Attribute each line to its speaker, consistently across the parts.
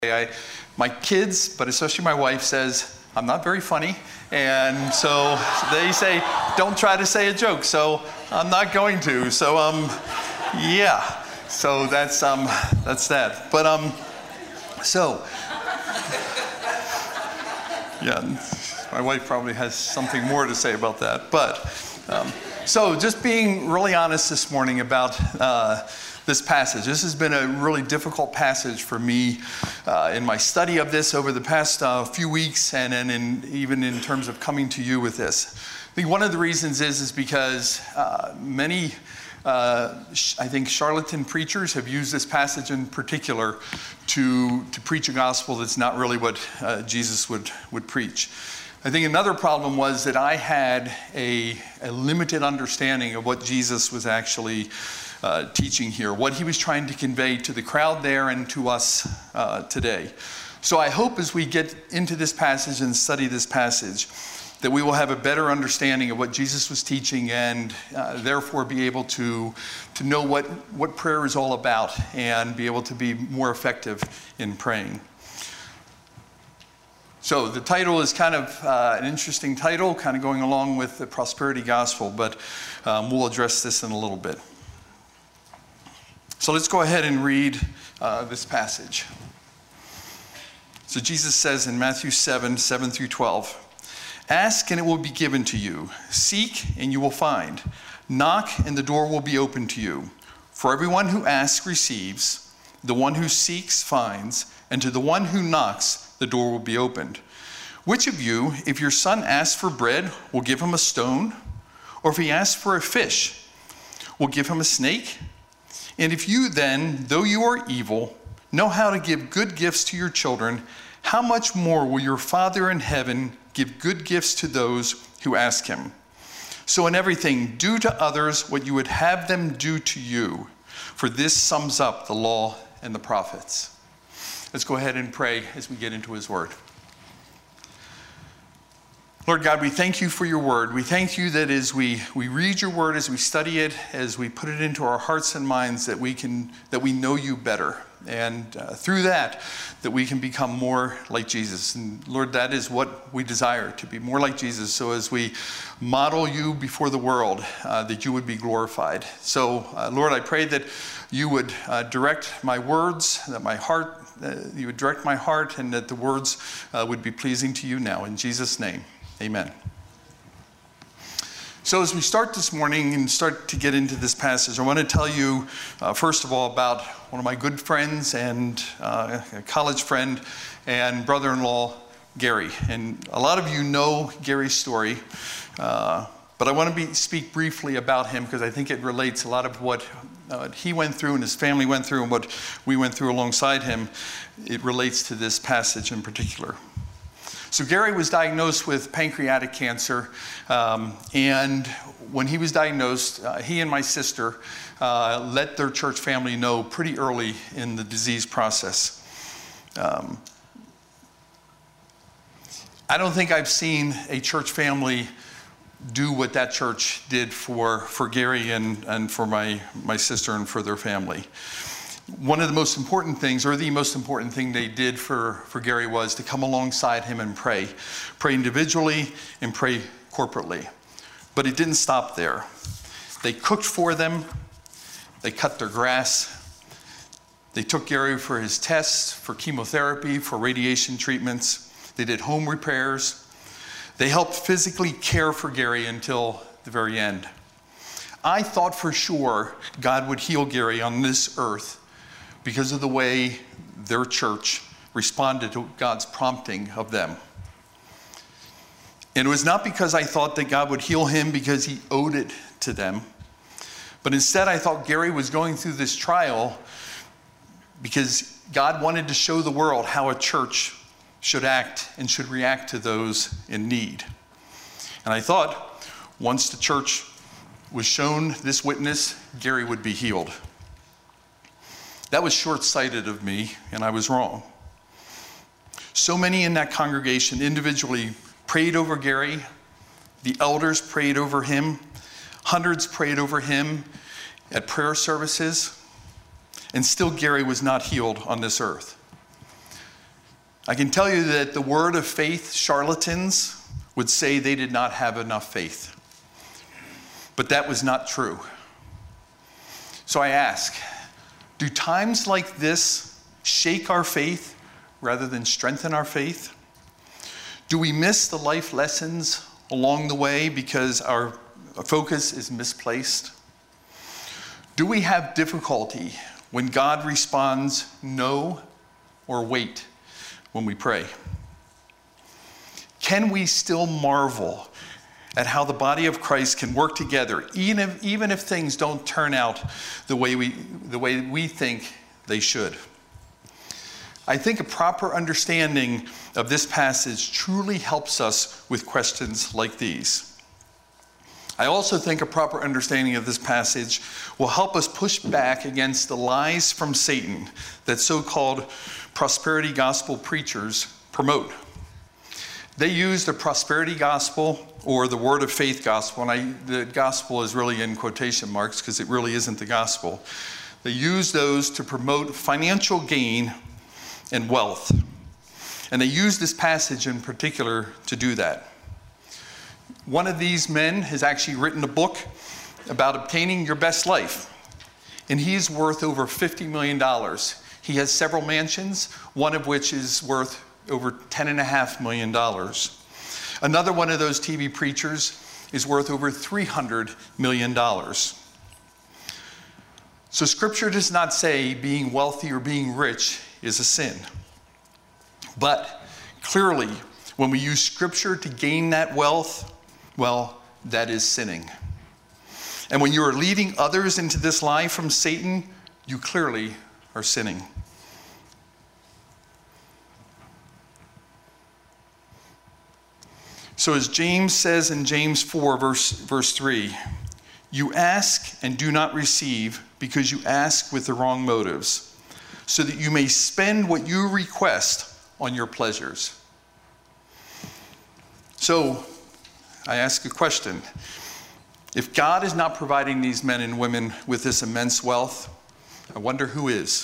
Speaker 1: My kids, but especially my wife, says I'm not very funny, and so they say don't try to say a joke, so I'm not going to. So yeah, so that's that. But so yeah, my wife probably has something more to say about that. But so just being really honest this morning about this passage. This has been a really difficult passage for me in my study of this over the past few weeks, and then even in terms of coming to you with this. I think one of the reasons is because many, I think, charlatan preachers have used this passage in particular to preach a gospel that's not really what Jesus would preach. I think another problem was that I had a limited understanding of what Jesus was actually teaching here, what he was trying to convey to the crowd there and to us today. So I hope as we get into this passage and study this passage that we will have a better understanding of what Jesus was teaching and therefore be able to know what prayer is all about and be able to be more effective in praying. So the title is kind of an interesting title, kind of going along with the prosperity gospel, but we'll address this in a little bit. So let's go ahead and read this passage. So Jesus says in Matthew 7:7-12, "Ask and it will be given to you. Seek and you will find. Knock and the door will be opened to you. For everyone who asks receives, the one who seeks finds, and to the one who knocks the door will be opened. Which of you, if your son asks for bread, will give him a stone? Or if he asks for a fish, will give him a snake? And if you then, though you are evil, know how to give good gifts to your children, how much more will your Father in heaven give good gifts to those who ask him? So in everything, do to others what you would have them do to you, for this sums up the law and the prophets." Let's go ahead and pray as we get into his word. Lord God, we thank you for your word. We thank you that as we read your word, as we study it, as we put it into our hearts and minds, that we know you better. And through that we can become more like Jesus. And Lord, that is what we desire, to be more like Jesus. So as we model you before the world, that you would be glorified. So Lord, I pray that you would direct my words, that my heart, you would direct my heart, and that the words would be pleasing to you now. In Jesus' name, amen. So as we start this morning and start to get into this passage, I want to tell you, first of all, about one of my good friends and a college friend and brother-in-law, Gary. And a lot of you know Gary's story, but I want to speak briefly about him because I think it relates a lot of what he went through and his family went through and what we went through alongside him. It relates to this passage in particular. So Gary was diagnosed with pancreatic cancer, and when he was diagnosed, he and my sister let their church family know pretty early in the disease process. I don't think I've seen a church family do what that church did for Gary and for my sister and for their family. One of the most important things, or the most important thing they did for Gary, was to come alongside him and pray. Pray individually and pray corporately. But it didn't stop there. They cooked for them. They cut their grass. They took Gary for his tests, for chemotherapy, for radiation treatments. They did home repairs. They helped physically care for Gary until the very end. I thought for sure God would heal Gary on this earth because of the way their church responded to God's prompting of them. And it was not because I thought that God would heal him because he owed it to them, but instead I thought Gary was going through this trial because God wanted to show the world how a church should act and should react to those in need. And I thought once the church was shown this witness, Gary would be healed. That was short-sighted of me, and I was wrong. So many in that congregation individually prayed over Gary. The elders prayed over him. Hundreds prayed over him at prayer services. And still Gary was not healed on this earth. I can tell you that the word of faith charlatans would say they did not have enough faith. But that was not true. So I ask, do times like this shake our faith rather than strengthen our faith? Do we miss the life lessons along the way because our focus is misplaced? Do we have difficulty when God responds no or wait when we pray? Can we still marvel at how the body of Christ can work together, even if things don't turn out the way we think they should? I think a proper understanding of this passage truly helps us with questions like these. I also think a proper understanding of this passage will help us push back against the lies from Satan that so-called prosperity gospel preachers promote. They use the prosperity gospel or the word of faith gospel, and the gospel is really in quotation marks because it really isn't the gospel. They use those to promote financial gain and wealth. And they use this passage in particular to do that. One of these men has actually written a book about obtaining your best life, and he's worth over $50 million. He has several mansions, one of which is worth over $10.5 million. Another one of those TV preachers is worth over $300 million. So Scripture does not say being wealthy or being rich is a sin. But clearly, when we use Scripture to gain that wealth, well, that is sinning. And when you are leading others into this lie from Satan, you clearly are sinning. So as James says in James 4, verse 3, you ask and do not receive because you ask with the wrong motives, so that you may spend what you request on your pleasures. So I ask a question. If God is not providing these men and women with this immense wealth, I wonder who is.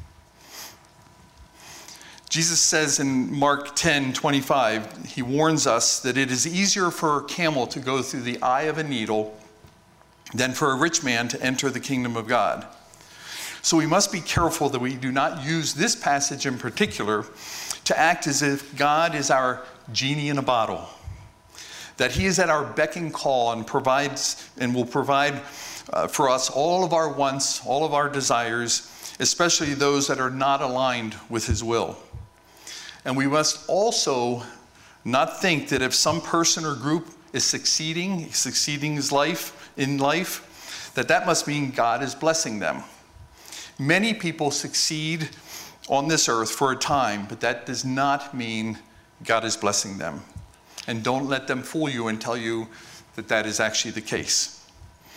Speaker 1: Jesus says in Mark 10:25, he warns us that it is easier for a camel to go through the eye of a needle than for a rich man to enter the kingdom of God. So we must be careful that we do not use this passage in particular to act as if God is our genie in a bottle, that he is at our beck and call and provides and will provide for us all of our wants, all of our desires, especially those that are not aligned with his will. And we must also not think that if some person or group is succeeding in life, that must mean God is blessing them. Many people succeed on this earth for a time, but that does not mean God is blessing them. And don't let them fool you and tell you that that is actually the case.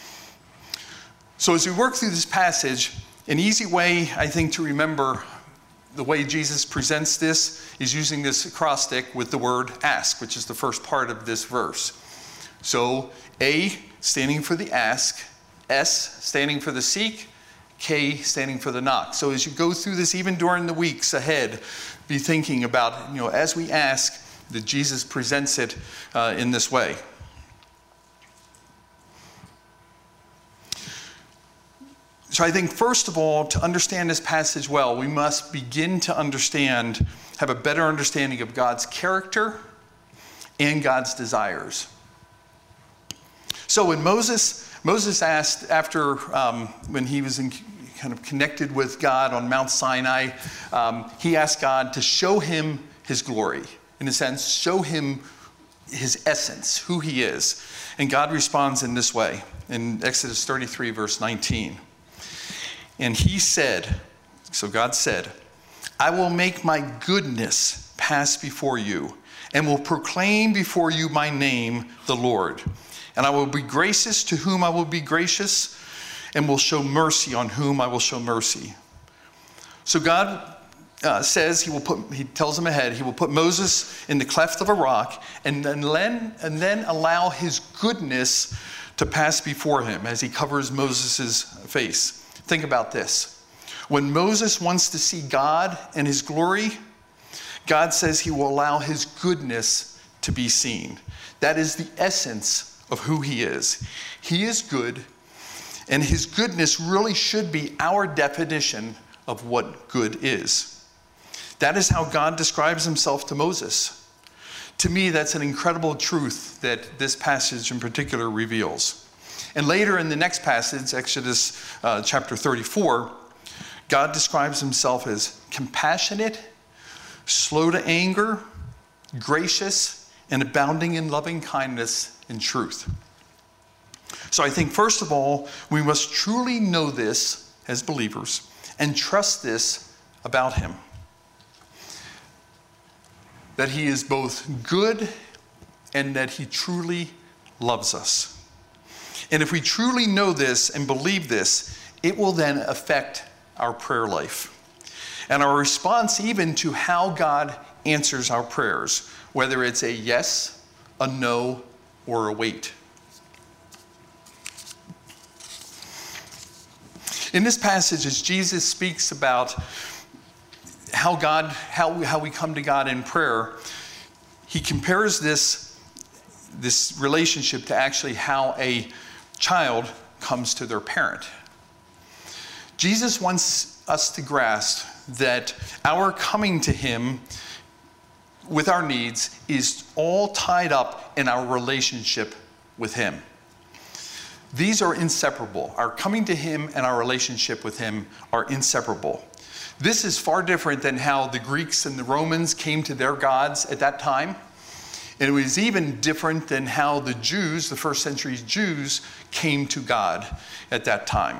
Speaker 1: So as we work through this passage, an easy way, I think, to remember the way Jesus presents this is using this acrostic with the word ask, which is the first part of this verse. So A, standing for the ask, S, standing for the seek, K, standing for the knock. So as you go through this, even during the weeks ahead, be thinking about, as we ask, that Jesus presents it in this way. So I think, first of all, to understand this passage well, we must begin to have a better understanding of God's character and God's desires. So when Moses asked after, when he was kind of connected with God on Mount Sinai, he asked God to show him his glory. In a sense, show him his essence, who he is. And God responds in this way, in Exodus 33, verse 19. And he said, so God said, I will make my goodness pass before you, and will proclaim before you my name, the Lord. And I will be gracious to whom I will be gracious, and will show mercy on whom I will show mercy. So God says he tells him ahead, he will put Moses in the cleft of a rock and then allow his goodness to pass before him as he covers Moses' face. Think about this. When Moses wants to see God and his glory, God says he will allow his goodness to be seen. That is the essence of who he is. He is good, and his goodness really should be our definition of what good is. That is how God describes himself to Moses. To me, that's an incredible truth that this passage in particular reveals. And later in the next passage, Exodus chapter 34, God describes himself as compassionate, slow to anger, gracious, and abounding in loving kindness and truth. So I think, first of all, we must truly know this as believers and trust this about him. That he is both good and that he truly loves us. And if we truly know this and believe this, it will then affect our prayer life and our response even to how God answers our prayers, whether it's a yes, a no, or a wait. In this passage, as Jesus speaks about how we come to God in prayer, he compares this relationship to actually how a child comes to their parent. Jesus wants us to grasp that our coming to him with our needs is all tied up in our relationship with him. These are inseparable. Our coming to him and our relationship with him are inseparable. This is far different than how the Greeks and the Romans came to their gods at that time. And it was even different than how the Jews, the first century Jews, came to God at that time.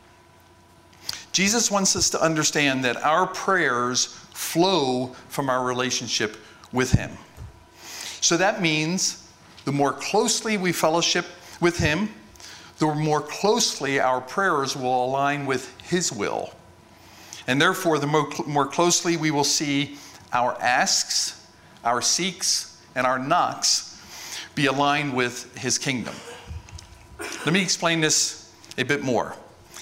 Speaker 1: Jesus wants us to understand that our prayers flow from our relationship with him. So that means the more closely we fellowship with him, the more closely our prayers will align with his will. And therefore, the more closely we will see our asks, our seeks, and our knocks be aligned with his kingdom. Let me explain this a bit more.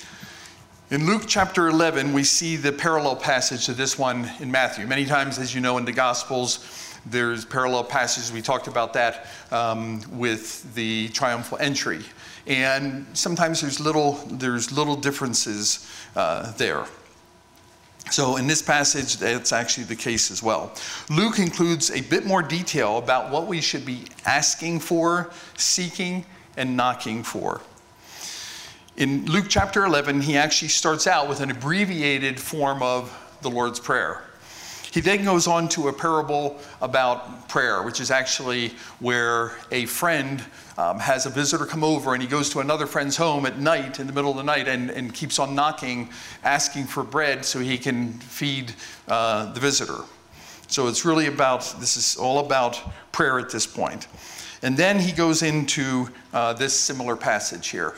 Speaker 1: In Luke chapter 11, we see the parallel passage to this one in Matthew. Many times, as you know, in the Gospels, there's parallel passages. We talked about that with the triumphal entry. And sometimes there's little differences there. So in this passage, that's actually the case as well. Luke includes a bit more detail about what we should be asking for, seeking, and knocking for. In Luke chapter 11, he actually starts out with an abbreviated form of the Lord's Prayer. He then goes on to a parable about prayer, which is actually where a friend has a visitor come over, and he goes to another friend's home at night, in the middle of the night, and keeps on knocking, asking for bread so he can feed the visitor. So this is all about prayer at this point. And then he goes into this similar passage here.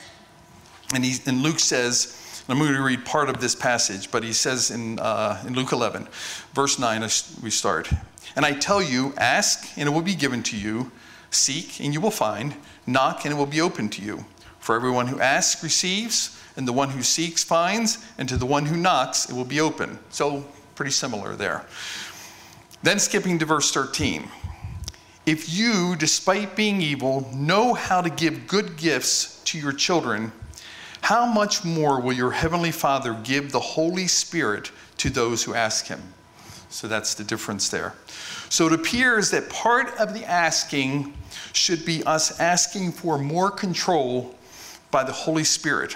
Speaker 1: And Luke says, I'm going to read part of this passage, but he says in Luke 11, verse 9, we start. And I tell you, ask, and it will be given to you. Seek, and you will find. Knock, and it will be opened to you. For everyone who asks receives, and the one who seeks finds, and to the one who knocks it will be open. So pretty similar there. Then skipping to verse 13. If you, despite being evil, know how to give good gifts to your children, how much more will your heavenly Father give the Holy Spirit to those who ask him? So that's the difference there. So it appears that part of the asking should be us asking for more control by the Holy Spirit,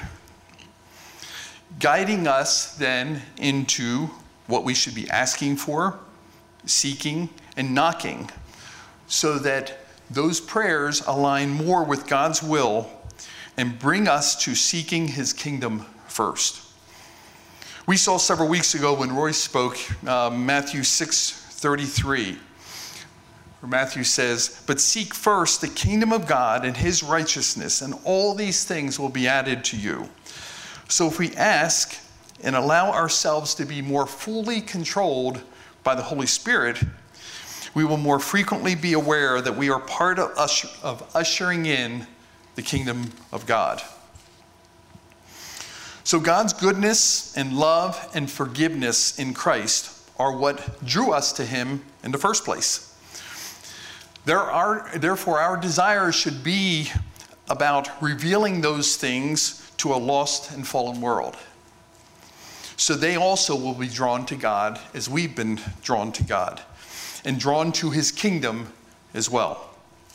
Speaker 1: guiding us then into what we should be asking for, seeking, and knocking, so that those prayers align more with God's will and bring us to seeking his kingdom first. We saw several weeks ago when Roy spoke, Matthew 6:33, where Matthew says, but seek first the kingdom of God and his righteousness, and all these things will be added to you. So if we ask and allow ourselves to be more fully controlled by the Holy Spirit, we will more frequently be aware that we are part of ushering in the kingdom of God. So God's goodness and love and forgiveness in Christ are what drew us to him in the first place. Therefore, our desire should be about revealing those things to a lost and fallen world, so they also will be drawn to God as we've been drawn to God, and drawn to his kingdom as well.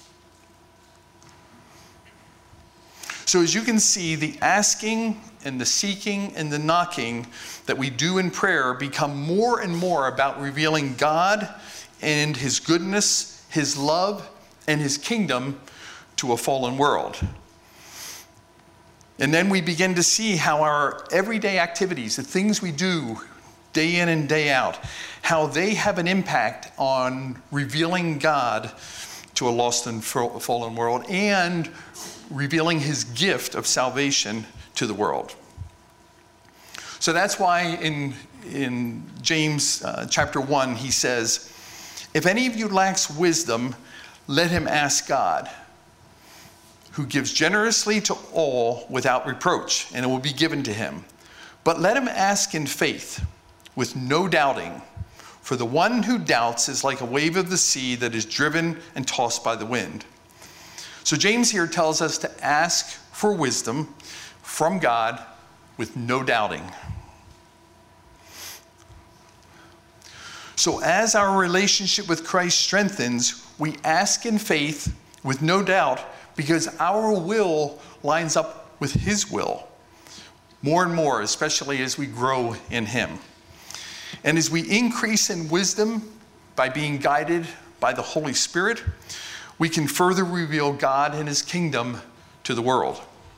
Speaker 1: So as you can see, the asking and the seeking and the knocking that we do in prayer become more and more about revealing God and his goodness, his love, and his kingdom to a fallen world. And then we begin to see how our everyday activities, the things we do day in and day out, how they have an impact on revealing God to a lost and fallen world and revealing his gift of salvation to the world. So that's why in James chapter 1, he says, if any of you lacks wisdom, let him ask God, who gives generously to all without reproach, and it will be given to him. But let him ask in faith, with no doubting. For the one who doubts is like a wave of the sea that is driven and tossed by the wind. So James here tells us to ask for wisdom from God with no doubting. So as our relationship with Christ strengthens, we ask in faith with no doubt, because our will lines up with his will more and more, especially as we grow in him. And as we increase in wisdom by being guided by the Holy Spirit, we can further reveal God and his kingdom to the world.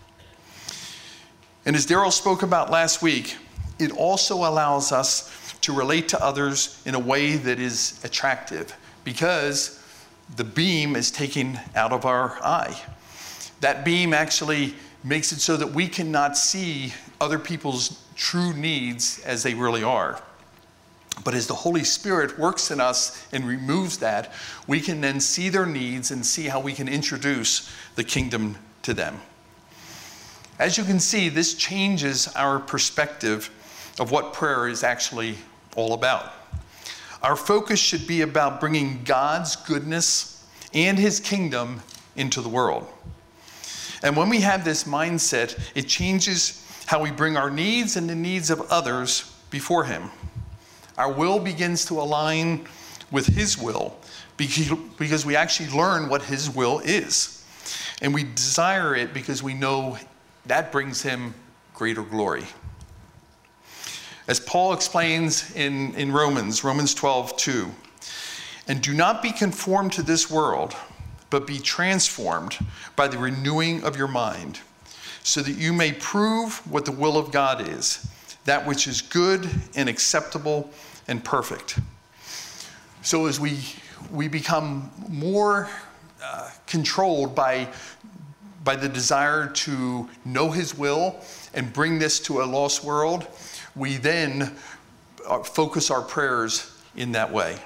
Speaker 1: And as Daryl spoke about last week, it also allows us to relate to others in a way that is attractive, because the beam is taken out of our eye. That beam actually makes it so that we cannot see other people's true needs as they really are. But as the Holy Spirit works in us and removes that, we can then see their needs and see how we can introduce the kingdom to them. As you can see, this changes our perspective of what prayer is actually all about. Our focus should be about bringing God's goodness and his kingdom into the world. And when we have this mindset, it changes how we bring our needs and the needs of others before him. Our will begins to align with his will because we actually learn what his will is. And we desire it because we know that brings him greater glory. As Paul explains in Romans 12:2, and do not be conformed to this world, but be transformed by the renewing of your mind, so that you may prove what the will of God is, that which is good and acceptable and perfect. So as we become more controlled by the desire to know his will and bring this to a lost world, we then focus our prayers in that way.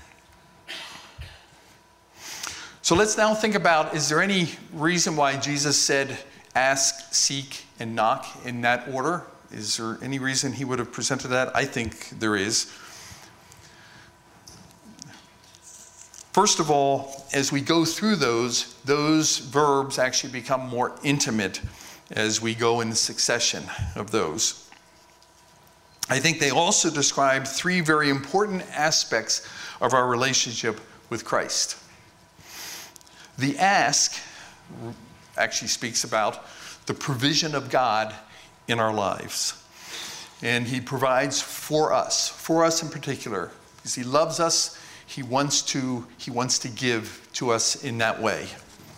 Speaker 1: So let's now think about, is there any reason why Jesus said ask, seek, and knock in that order? Is there any reason he would have presented that? I think there is. First of all, as we go through those verbs actually become more intimate as we go in the succession of those. I think they also describe three very important aspects of our relationship with Christ. The ask actually speaks about the provision of God in our lives. And he provides for us in particular, because he loves us. He wants to give to us in that way.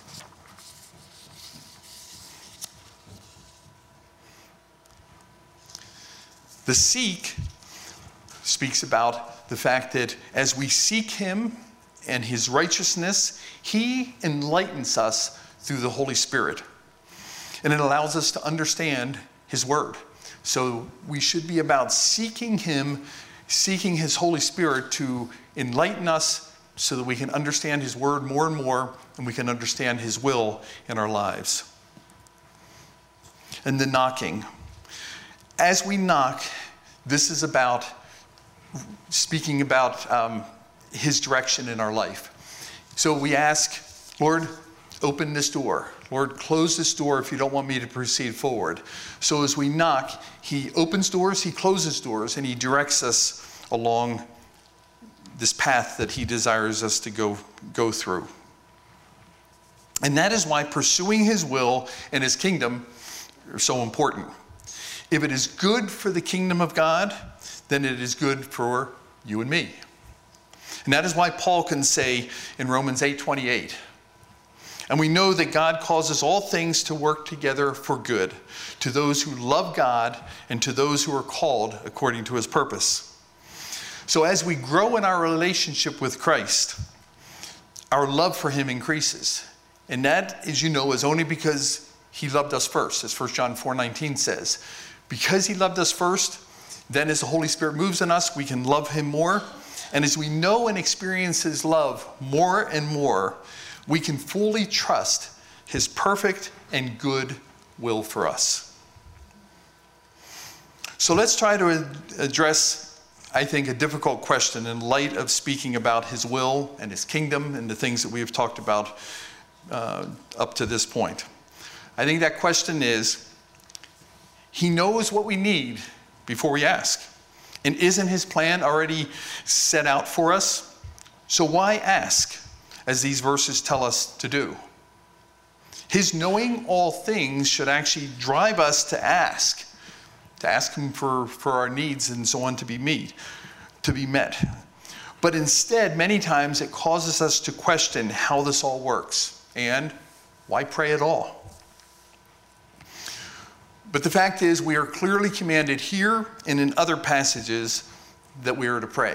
Speaker 1: The seek speaks about the fact that as we seek him and his righteousness, he enlightens us through the Holy Spirit. And it allows us to understand his word. So we should be about seeking him, seeking his Holy Spirit to enlighten us so that we can understand his word more and more, and we can understand his will in our lives. And the knocking. As we knock, this is about speaking about his direction in our life. So we ask, Lord, open this door. Lord, close this door if you don't want me to proceed forward. So as we knock, he opens doors, he closes doors, and he directs us along this path that he desires us to go through. And that is why pursuing his will and his kingdom are so important. If it is good for the kingdom of God, then it is good for you and me. And that is why Paul can say in Romans 8:28, and we know that God causes all things to work together for good, to those who love God and to those who are called according to his purpose. So as we grow in our relationship with Christ, our love for him increases. And that, as you know, is only because he loved us first, as 1 John 4:19 says. Because he loved us first, then as the Holy Spirit moves in us, we can love him more. And as we know and experience his love more and more, we can fully trust his perfect and good will for us. So let's try to address, I think, a difficult question in light of speaking about his will and his kingdom and the things that we have talked about up to this point. I think that question is, he knows what we need before we ask. And isn't his plan already set out for us? So why ask, as these verses tell us to do? His knowing all things should actually drive us to ask him for our needs and so on to be met. But instead, many times it causes us to question how this all works and why pray at all. But the fact is, we are clearly commanded here and in other passages that we are to pray.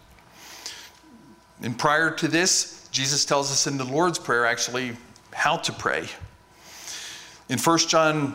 Speaker 1: And prior to this, Jesus tells us in the Lord's Prayer actually how to pray. In 1 John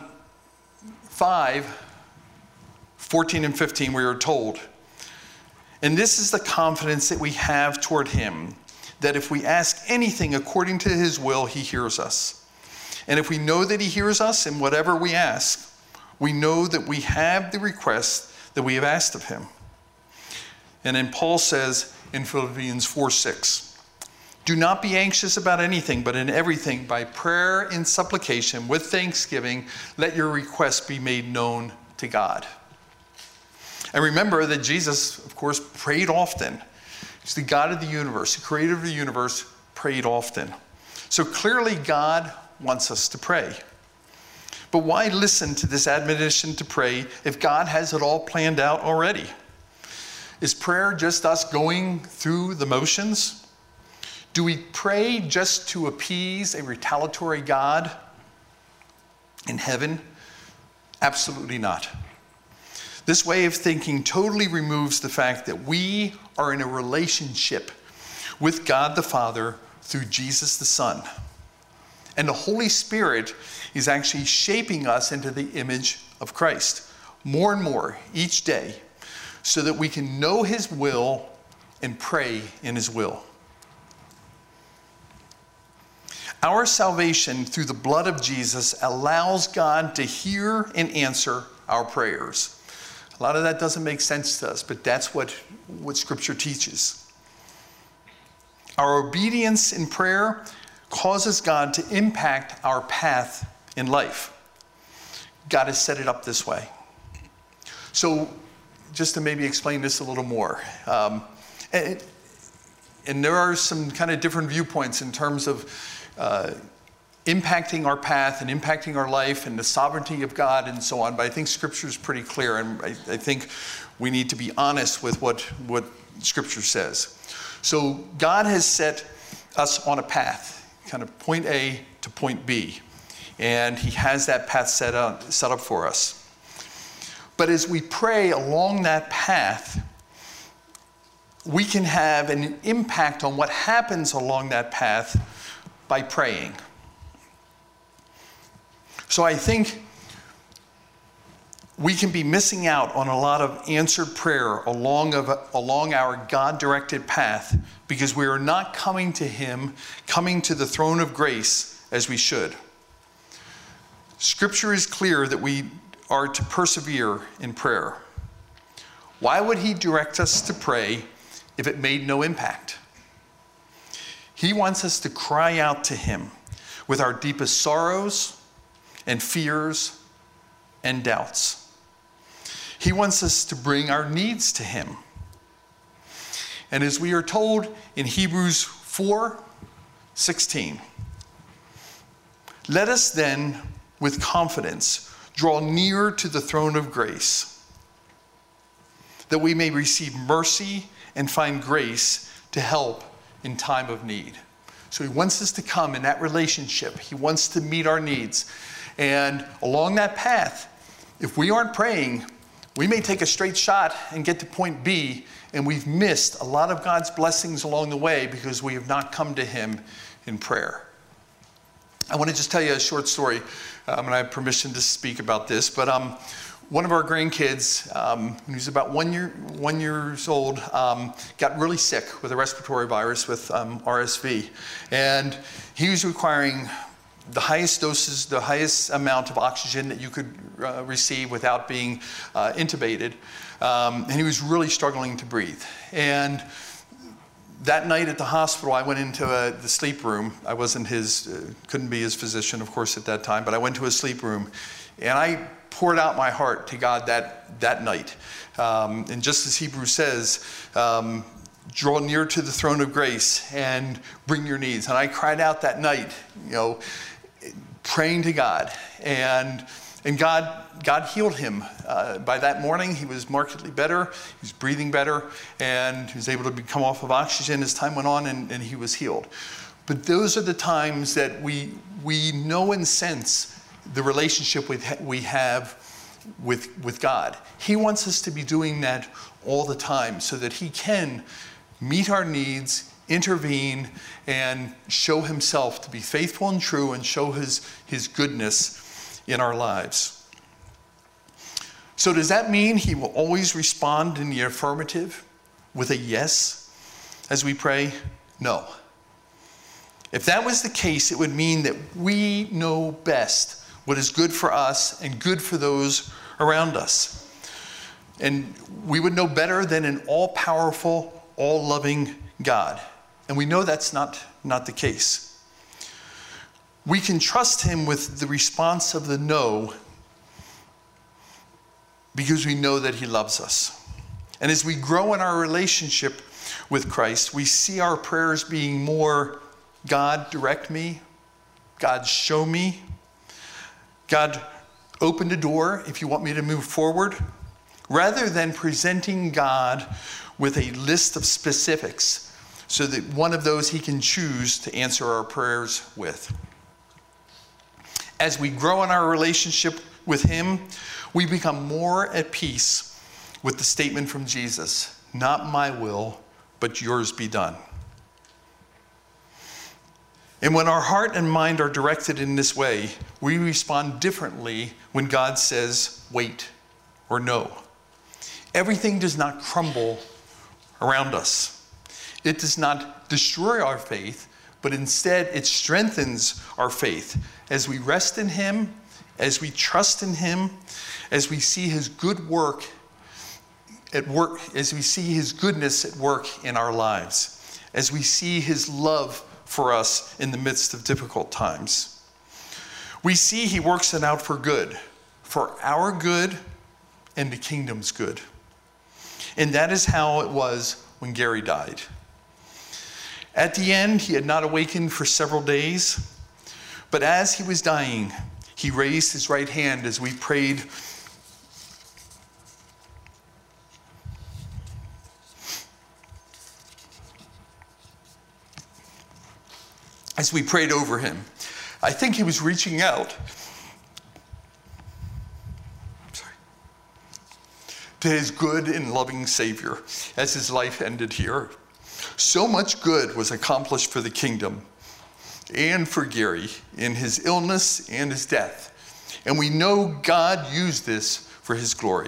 Speaker 1: 5:14 and 15, we are told, and this is the confidence that we have toward him, that if we ask anything according to his will, he hears us. And if we know that he hears us in whatever we ask, we know that we have the request that we have asked of him. And then Paul says in Philippians 4:6, do not be anxious about anything, but in everything, by prayer and supplication, with thanksgiving, let your requests be made known to God. And remember that Jesus, of course, prayed often. He's the God of the universe, the creator of the universe, prayed often. So clearly God wants us to pray. But why listen to this admonition to pray if God has it all planned out already? Is prayer just us going through the motions? Do we pray just to appease a retaliatory God in heaven? Absolutely not. This way of thinking totally removes the fact that we are in a relationship with God the Father through Jesus the Son. And the Holy Spirit is actually shaping us into the image of Christ more and more each day so that we can know his will and pray in his will. Our salvation through the blood of Jesus allows God to hear and answer our prayers. A lot of that doesn't make sense to us, but that's what Scripture teaches. Our obedience in prayer causes God to impact our path in life. God has set it up this way. So just to maybe explain this a little more. And there are some kind of different viewpoints in terms of impacting our path and impacting our life and the sovereignty of God and so on. But I think Scripture is pretty clear, and I think we need to be honest with what Scripture says. So God has set us on a path, kind of point A to point B. And he has that path set up for us. But as we pray along that path, we can have an impact on what happens along that path by praying. So I think we can be missing out on a lot of answered prayer along our God-directed path because we are not coming to him, coming to the throne of grace as we should. Scripture is clear that we are to persevere in prayer. Why would he direct us to pray if it made no impact? He wants us to cry out to him with our deepest sorrows and fears and doubts. He wants us to bring our needs to him. And as we are told in Hebrews 4:16, let us then with confidence draw near to the throne of grace, that we may receive mercy and find grace to help in time of need. So he wants us to come in that relationship. He wants to meet our needs. And along that path, if we aren't praying, we may take a straight shot and get to point B, and we've missed a lot of God's blessings along the way because we have not come to him in prayer. I want to just tell you a short story, and I have permission to speak about this, but one of our grandkids, when he was about 1 year old, got really sick with a respiratory virus with RSV. And he was requiring the highest doses, the highest amount of oxygen that you could receive without being intubated. And he was really struggling to breathe. And that night at the hospital, I went into the sleep room. I wasn't couldn't be his physician, of course, at that time, but I went to his sleep room. And I poured out my heart to God that night. And just as Hebrews says, draw near to the throne of grace and bring your needs. And I cried out that night, praying to God. And God healed him. By that morning, he was markedly better. He was breathing better. And he was able to come off of oxygen as time went on, and he was healed. But those are the times that we know and sense the relationship we have with God. He wants us to be doing that all the time so that he can meet our needs, intervene, and show himself to be faithful and true and show his goodness in our lives. So does that mean he will always respond in the affirmative with a yes as we pray? No. If that was the case, it would mean that we know best what is good for us and good for those around us. And we would know better than an all-powerful, all-loving God. And we know that's not the case. We can trust him with the response of the no because we know that he loves us. And as we grow in our relationship with Christ, we see our prayers being more, God, direct me. God, show me. God, open the door if you want me to move forward, rather than presenting God with a list of specifics so that one of those he can choose to answer our prayers with. As we grow in our relationship with him, we become more at peace with the statement from Jesus, not my will, but yours be done. And when our heart and mind are directed in this way, we respond differently when God says, wait, or no. Everything does not crumble around us. It does not destroy our faith, but instead it strengthens our faith as we rest in him, as we trust in him, as we see his good work at work, as we see his goodness at work in our lives, as we see his love for us in the midst of difficult times. We see he works it out for good, for our good and the kingdom's good. And that is how it was when Gary died. At the end, he had not awakened for several days, but as he was dying, he raised his right hand as we prayed. As we prayed over him, I think he was reaching out to his good and loving Savior as his life ended here. So much good was accomplished for the kingdom and for Gary in his illness and his death. And we know God used this for his glory.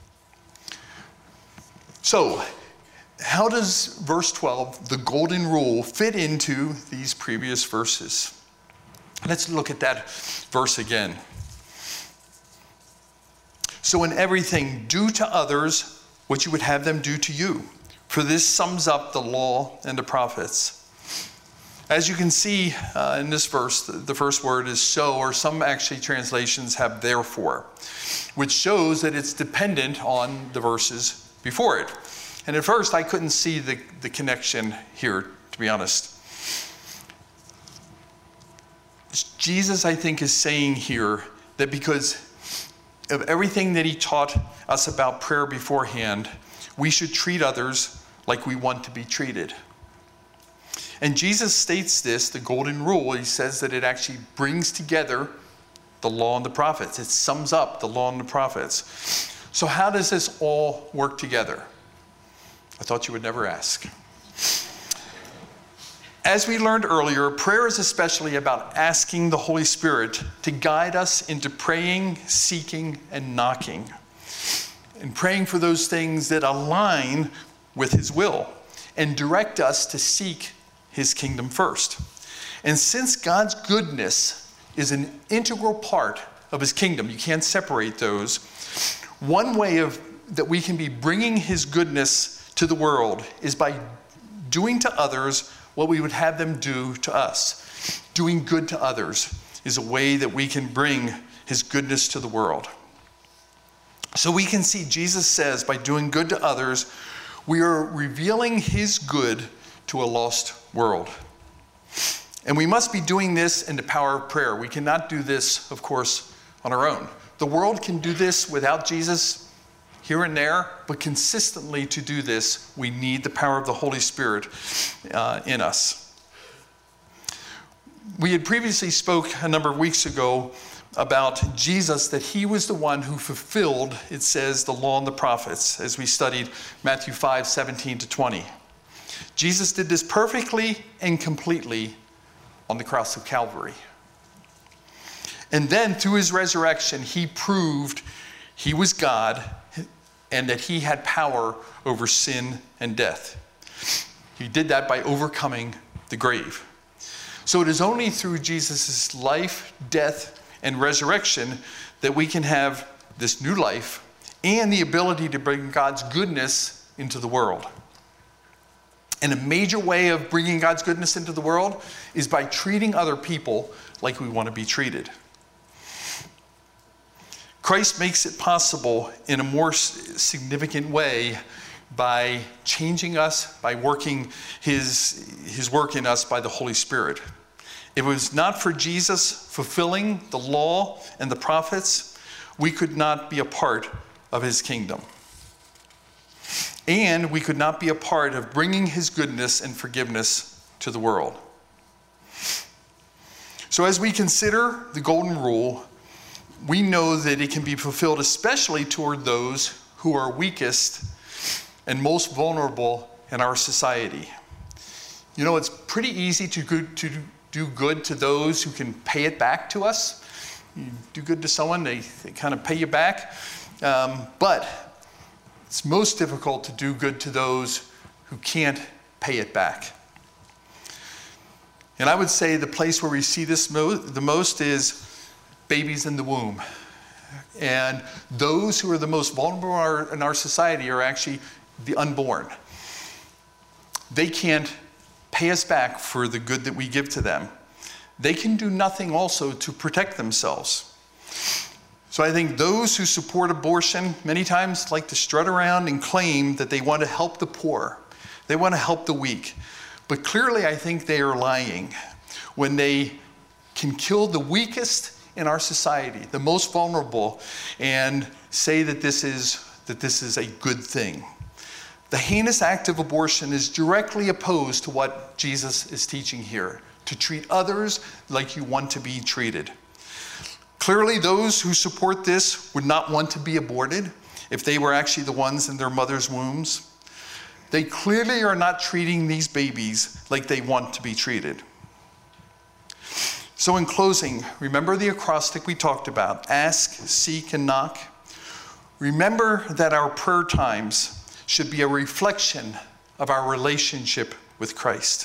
Speaker 1: So, how does verse 12, the golden rule, fit into these previous verses? Let's look at that verse again. So in everything, do to others what you would have them do to you. For this sums up the law and the prophets. As you can see in this verse, the first word is so, or some actually translations have therefore, which shows that it's dependent on the verses before it. And at first, I couldn't see the connection here, to be honest. Jesus, I think, is saying here that because of everything that he taught us about prayer beforehand, we should treat others like we want to be treated. And Jesus states this, the golden rule. He says that it actually brings together the law and the prophets. It sums up the law and the prophets. So how does this all work together? I thought you would never ask. As we learned earlier, prayer is especially about asking the Holy Spirit to guide us into praying, seeking, and knocking. And praying for those things that align with his will and direct us to seek his kingdom first. And since God's goodness is an integral part of his kingdom, you can't separate those, one way that we can be bringing his goodness to the world is by doing to others what we would have them do to us. Doing good to others is a way that we can bring his goodness to the world. So we can see Jesus says by doing good to others, we are revealing his good to a lost world. And we must be doing this in the power of prayer. We cannot do this, of course, on our own. The world can do this without Jesus here and there, but consistently to do this, we need the power of the Holy Spirit in us. We had previously spoke a number of weeks ago about Jesus, that he was the one who fulfilled, it says, the law and the prophets, as we studied Matthew 5:17-20. Jesus did this perfectly and completely on the cross of Calvary. And then through his resurrection, he proved he was God and that he had power over sin and death. He did that by overcoming the grave. So it is only through Jesus' life, death, and resurrection that we can have this new life and the ability to bring God's goodness into the world. And a major way of bringing God's goodness into the world is by treating other people like we want to be treated. Christ makes it possible in a more significant way by changing us, by working his work in us by the Holy Spirit. If it was not for Jesus fulfilling the law and the prophets, we could not be a part of his kingdom. And we could not be a part of bringing his goodness and forgiveness to the world. So as we consider the golden rule, we know that it can be fulfilled especially toward those who are weakest and most vulnerable in our society. You know, it's pretty easy to do good to those who can pay it back to us. You do good to someone, they kind of pay you back. But it's most difficult to do good to those who can't pay it back. And I would say the place where we see this the most is babies in the womb. And those who are the most vulnerable in our society are actually the unborn. They can't pay us back for the good that we give to them. They can do nothing also to protect themselves. So I think those who support abortion many times like to strut around and claim that they want to help the poor. They want to help the weak. But clearly I think they are lying when they can kill the weakest in our society, the most vulnerable, and say that this is a good thing. The heinous act of abortion is directly opposed to what Jesus is teaching here, to treat others like you want to be treated. Clearly, those who support this would not want to be aborted if they were actually the ones in their mother's wombs. They clearly are not treating these babies like they want to be treated. So in closing, remember the acrostic we talked about: ask, seek, and knock. Remember that our prayer times should be a reflection of our relationship with Christ.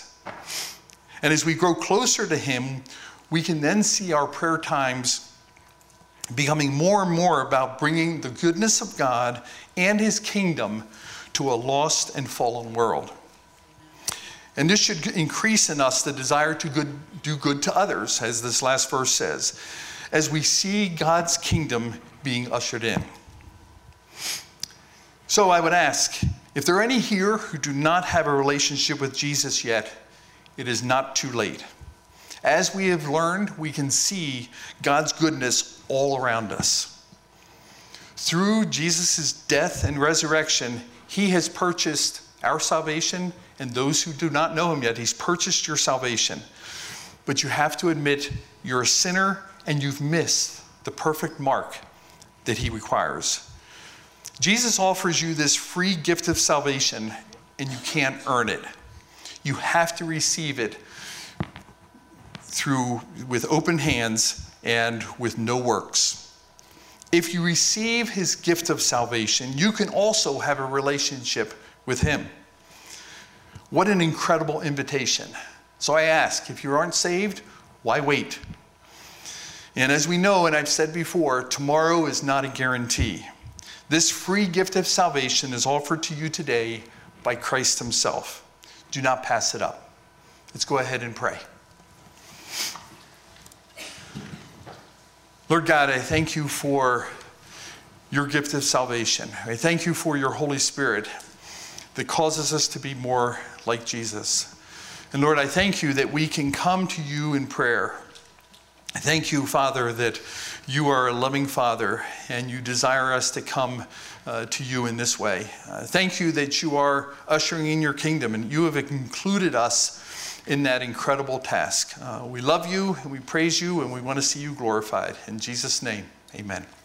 Speaker 1: And as we grow closer to him, we can then see our prayer times becoming more and more about bringing the goodness of God and his kingdom to a lost and fallen world. And this should increase in us the desire to do good to others, as this last verse says, as we see God's kingdom being ushered in. So I would ask, if there are any here who do not have a relationship with Jesus yet, it is not too late. As we have learned, we can see God's goodness all around us. Through Jesus' death and resurrection, he has purchased our salvation, and those who do not know him yet, he's purchased your salvation. But you have to admit you're a sinner and you've missed the perfect mark that he requires. Jesus offers you this free gift of salvation, and you can't earn it. You have to receive it with open hands and with no works. If you receive his gift of salvation, you can also have a relationship with him. What an incredible invitation. So I ask, if you aren't saved, why wait? And as we know, and I've said before, tomorrow is not a guarantee. This free gift of salvation is offered to you today by Christ himself. Do not pass it up. Let's go ahead and pray. Lord God, I thank you for your gift of salvation. I thank you for your Holy Spirit that causes us to be more like Jesus. And Lord, I thank you that we can come to you in prayer. I thank you, Father, that you are a loving Father and you desire us to come to you in this way. Thank you that you are ushering in your kingdom and you have included us in that incredible task. We love you and we praise you and we want to see you glorified. In Jesus' name, amen.